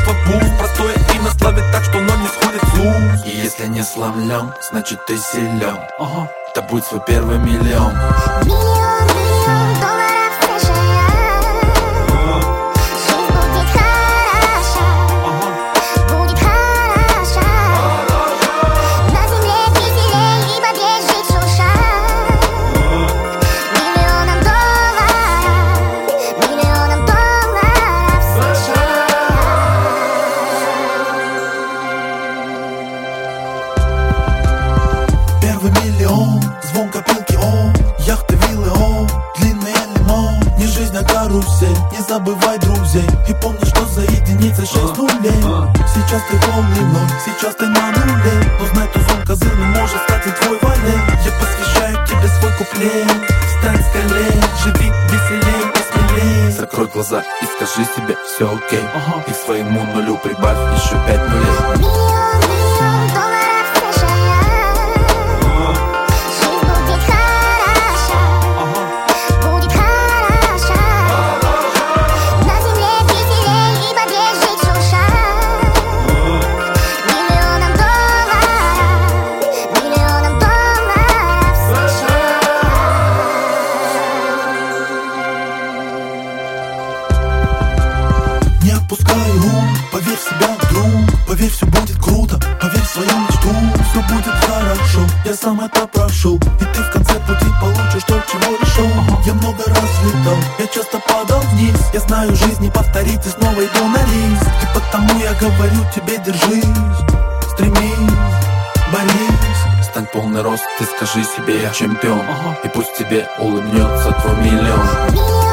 множество букв. Простое имя славит так, что оно не сходит с уст. И если не сломлен, значит ты силен. Это будет свой первый миллион. Миллион, миллион долларов США. Жизнь будет хороша, будет хороша. На земле веселей, ибо здесь жить шуша. Миллионом долларов США. Первый миллион, звон копилки, яхты, виллы, длинный лимон. Не жизнь, а карусель, не забывай друзей. И помни, что за единица 6 нулей. Сейчас ты полный ноль, сейчас ты на нуле. Но знай, то зон козырный может стать и твой валет. Я посвящаю тебе свой куплет. Стань скалей, живи веселей и смелей. Закрой глаза и скажи себе, все окей. И к своему нулю прибавь еще 5 нулей. Миллион, миллион долларов США. Жизнь будет хороша, будет хороша. На земле веселей, ибо здесь жить шуша. Миллионом долларов США. Не отпускай ум, поверь в себя, друг. Поверь, все будет круто, поверь в свою мечту. Все будет хорошо, я сам это прошел. И ты в конце пути получишь то, чего решил. Я много раз летал, я часто падал вниз. Я знаю, жизнь не повторить и снова иду на риск. И потому я говорю тебе, держись, стремись, борись. Стань полный рост, ты скажи себе, я чемпион. И пусть тебе улыбнется твой миллион.